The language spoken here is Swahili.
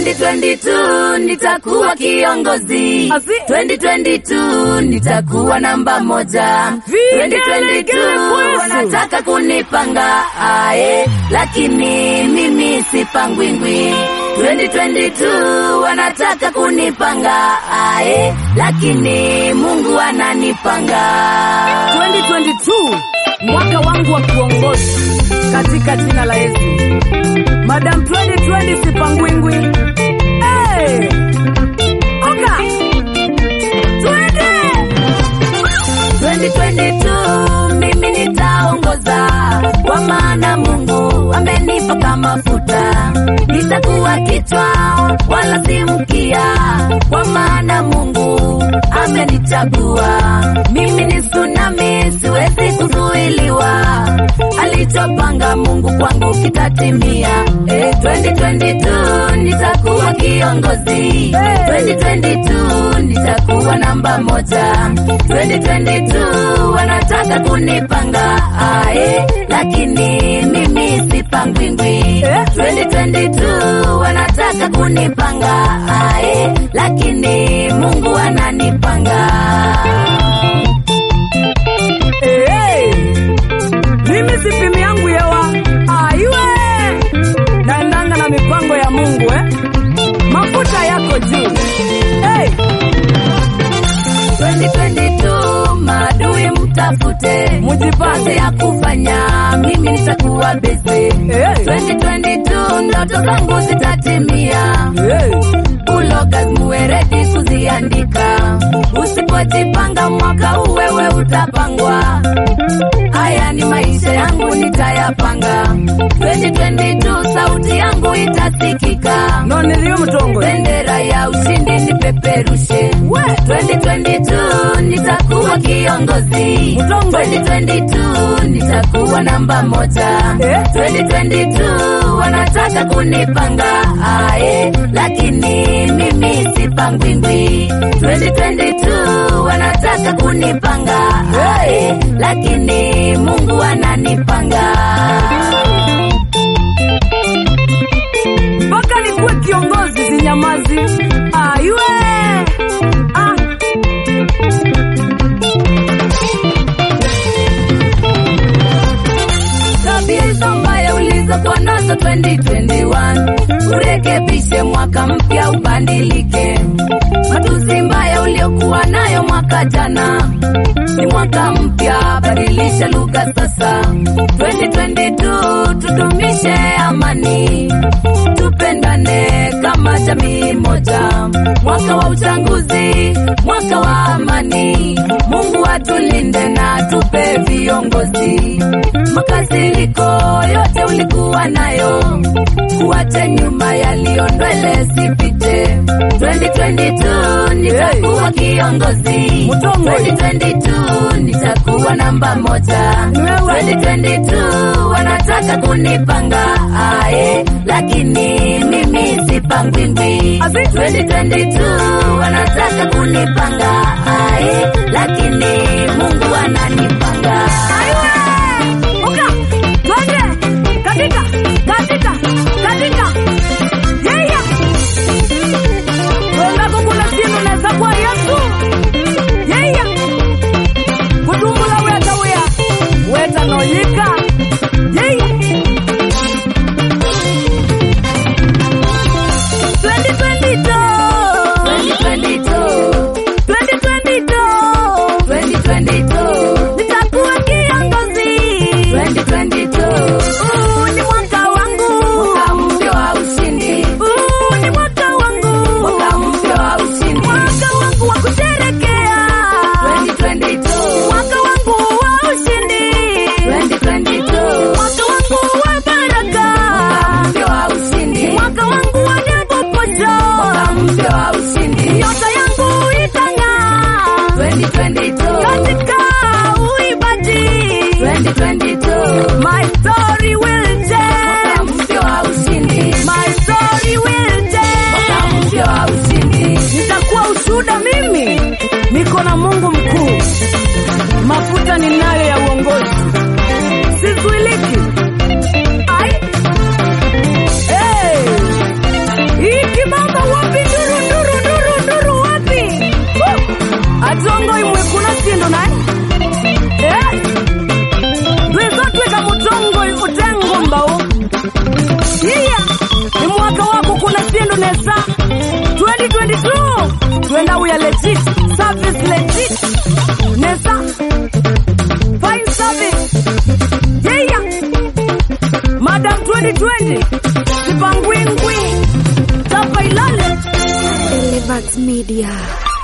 2022 nitakuwa kiongozi. 2022 nitakuwa namba 1. 2022 wanataka kunipanga lakini mimi sipangwingwi. 2022 wanataka kunipanga lakini Mungu ananipanga. 2022 mwaka wangu wa kuongoza katika jina la Yesu. Madam 2020 sipangwingwi. Oka. Twende. 2022 mimi nitaongoza kwa maana Mungu amenipaka mafuta. Nitakuwa kichwa wala si mkia kwa maana Mungu amenichagua. Mimi ni tsunami siwezi kuzuiliwa. Alichopanga Mungu kwangu kitatimia. 2022 nitakuwa kiongozi. 2022 nitakuwa namba 1. 2022 wanataka kunipanga lakini mimi sipangwingwi. 2022 wanataka kunipanga lakini Mungu ananipanga. Mimi sipimi yangu yewa naendanga na mipango ya Mungu mafuta yako juu. 2022 maadui mtafute mujipate ya kufanya, mimi nitakuwa busy. 2022 ndoto zangu zitatimia. Ulogas muwe ready kuziandika. Usipojipanga mwaka huu wewe utapangwa. Haya ni maisha yangu nitayapanga. 2022 sauti yangu itasikika. Nilio mtongo. Bendera ya ushindi nipeperushe. 2022 nitakuwa kiongozi. 2022 nitakuwa namba 1. 2022 wanataka kunipanga lakini mimi sipangwingwi. 2022 wanataka kunipanga lakini Mungu ananipanga. Mpaka nikuwe kiongozi zinyamazi. Tabia mbaya ulizokuwa nazo 2021 urekebishe mwaka mpya ubadilike. Matusi mbaya uliokuwa nayo mwaka jana ni mwaka mpya, badilisha lugha sasa. 2022 tudumishe amani, tupendane kama jamii moja. Mwaka wa uchaguzi, mwaka wa amani. Mungu atulinde na tupe viongozi. Makasiriko yote ulikuwa nayo kuache nyuma, yaliondwele sipite. 2022 nitakuwa kiongozi. 2022 nitakuwa namba 1. 2022 wanataka kunipanga lakini mimi sipangwingwi. 2022 wanataka kunipanga lakini Mungu ananipanga. Nitakuwa kiongozi. kuna sindo nae ndwizotwika mutongo utengo mbao iya ni mwaka wako kuna sindo nesa 2022 twenda uya legit service legit nesa fine service yeah Madam 2020 Sipangwingwi Tapa Ilale Elevat Media.